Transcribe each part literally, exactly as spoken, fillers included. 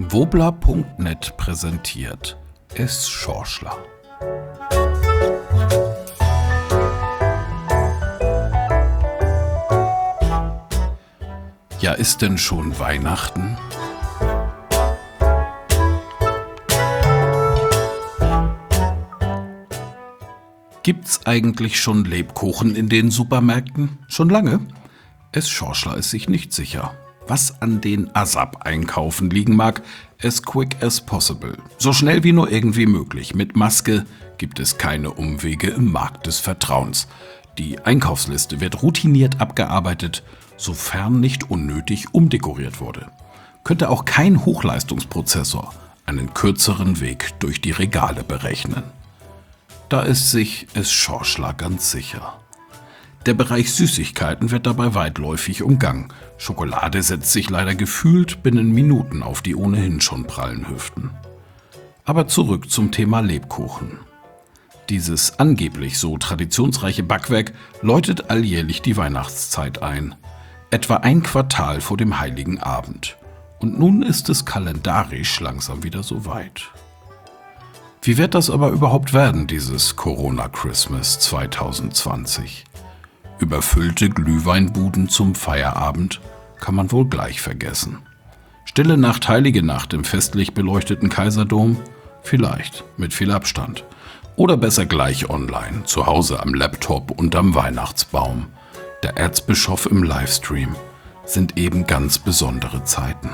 Wobler Punkt net präsentiert Es Schorschler. Ja, ist denn schon Weihnachten? Gibt's eigentlich schon Lebkuchen in den Supermärkten? Schon lange? Es Schorschler ist sich nicht sicher. Was an den ASAP-Einkaufen liegen mag, as quick as possible. So schnell wie nur irgendwie möglich. Mit Maske gibt es keine Umwege im Markt des Vertrauens. Die Einkaufsliste wird routiniert abgearbeitet, sofern nicht unnötig umdekoriert wurde. Könnte auch kein Hochleistungsprozessor einen kürzeren Weg durch die Regale berechnen. Da ist sich Es Schorschler ganz sicher. Der Bereich Süßigkeiten wird dabei weitläufig umgangen. Schokolade setzt sich leider gefühlt binnen Minuten auf die ohnehin schon prallen Hüften. Aber zurück zum Thema Lebkuchen. Dieses angeblich so traditionsreiche Backwerk läutet alljährlich die Weihnachtszeit ein. Etwa ein Quartal vor dem Heiligen Abend. Und nun ist es kalendarisch langsam wieder so weit. Wie wird das aber überhaupt werden, dieses Corona-Christmas zwanzig zwanzig? Überfüllte Glühweinbuden zum Feierabend kann man wohl gleich vergessen. Stille Nacht, heilige Nacht im festlich beleuchteten Kaiserdom? Vielleicht, mit viel Abstand. Oder besser gleich online, zu Hause am Laptop unterm Weihnachtsbaum. Der Erzbischof im Livestream sind eben ganz besondere Zeiten.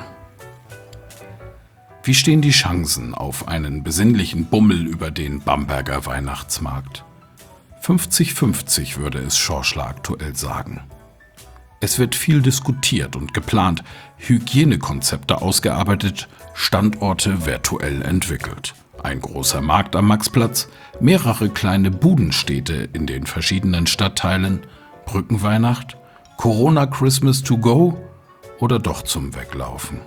Wie stehen die Chancen auf einen besinnlichen Bummel über den Bamberger Weihnachtsmarkt? fünfzig fünfzig würde es Schorschler aktuell sagen. Es wird viel diskutiert und geplant, Hygienekonzepte ausgearbeitet, Standorte virtuell entwickelt. Ein großer Markt am Maxplatz, mehrere kleine Budenstädte in den verschiedenen Stadtteilen, Brückenweihnacht, Corona Christmas to go oder doch zum Weglaufen.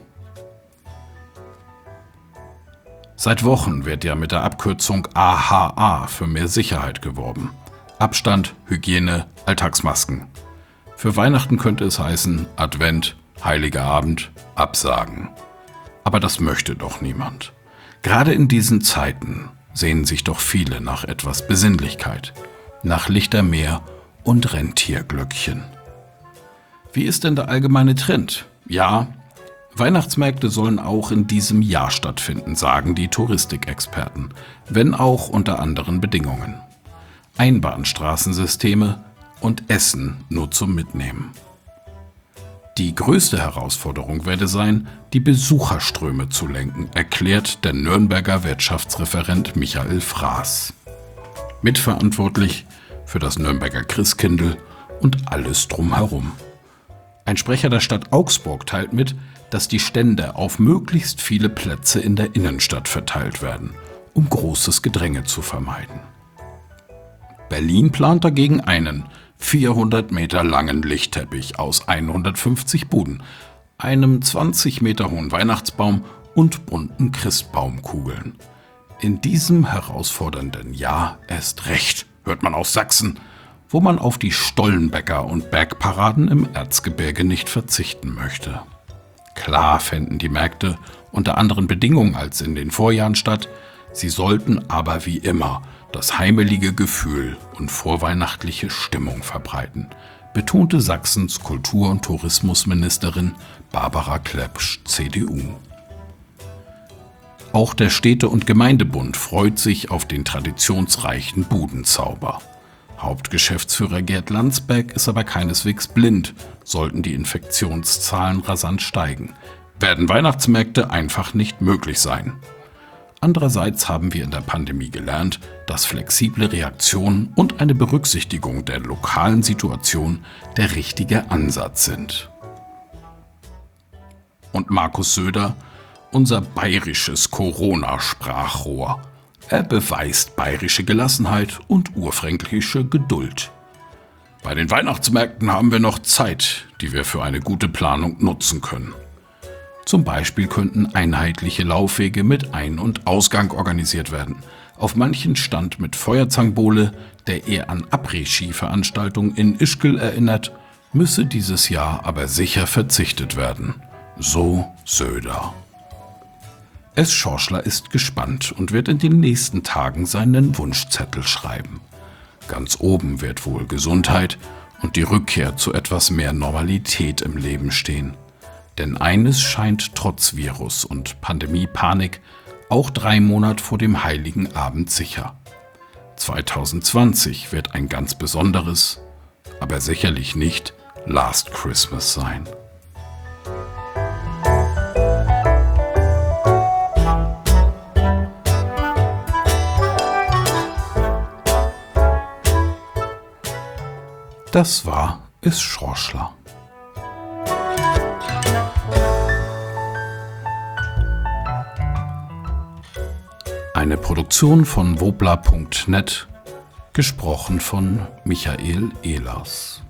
Seit Wochen wird ja mit der Abkürzung A H A für mehr Sicherheit geworben. Abstand, Hygiene, Alltagsmasken. Für Weihnachten könnte es heißen Advent, Heiliger Abend, Absagen. Aber das möchte doch niemand. Gerade in diesen Zeiten sehnen sich doch viele nach etwas Besinnlichkeit, nach Lichtermeer und Rentierglöckchen. Wie ist denn der allgemeine Trend? Ja, Weihnachtsmärkte sollen auch in diesem Jahr stattfinden, sagen die Touristikexperten, wenn auch unter anderen Bedingungen. Einbahnstraßensysteme und Essen nur zum Mitnehmen. Die größte Herausforderung werde sein, die Besucherströme zu lenken, erklärt der Nürnberger Wirtschaftsreferent Michael Fraß. Mitverantwortlich für das Nürnberger Christkindl und alles drumherum. Ein Sprecher der Stadt Augsburg teilt mit, dass die Stände auf möglichst viele Plätze in der Innenstadt verteilt werden, um großes Gedränge zu vermeiden. Berlin plant dagegen einen vierhundert Meter langen Lichtteppich aus hundertfünfzig Buden, einem zwanzig Meter hohen Weihnachtsbaum und bunten Christbaumkugeln. In diesem herausfordernden Jahr erst recht, hört man aus Sachsen, wo man auf die Stollenbäcker und Bergparaden im Erzgebirge nicht verzichten möchte. Klar fänden die Märkte unter anderen Bedingungen als in den Vorjahren statt, sie sollten aber wie immer das heimelige Gefühl und vorweihnachtliche Stimmung verbreiten, betonte Sachsens Kultur- und Tourismusministerin Barbara Klepsch, C D U. Auch der Städte- und Gemeindebund freut sich auf den traditionsreichen Budenzauber. Hauptgeschäftsführer Gerd Landsberg ist aber keineswegs blind, sollten die Infektionszahlen rasant steigen. Werden Weihnachtsmärkte einfach nicht möglich sein. Andererseits haben wir in der Pandemie gelernt, dass flexible Reaktion und eine Berücksichtigung der lokalen Situation der richtige Ansatz sind. Und Markus Söder, unser bayerisches Corona-Sprachrohr. Er beweist bayerische Gelassenheit und urfränkische Geduld. Bei den Weihnachtsmärkten haben wir noch Zeit, die wir für eine gute Planung nutzen können. Zum Beispiel könnten einheitliche Laufwege mit Ein- und Ausgang organisiert werden. Auf manchen Stand mit Feuerzangenbowle, der eher an Après-Ski-Veranstaltungen in Ischgl erinnert, müsse dieses Jahr aber sicher verzichtet werden. So Söder. Es Schorschler ist gespannt und wird in den nächsten Tagen seinen Wunschzettel schreiben. Ganz oben wird wohl Gesundheit und die Rückkehr zu etwas mehr Normalität im Leben stehen. Denn eines scheint trotz Virus und Pandemie-Panik auch drei Monate vor dem Heiligen Abend sicher. zwanzig zwanzig wird ein ganz besonderes, aber sicherlich nicht Last Christmas sein. Das war Es Schorschler. Eine Produktion von wobla punkt net, gesprochen von Michael Ehlers.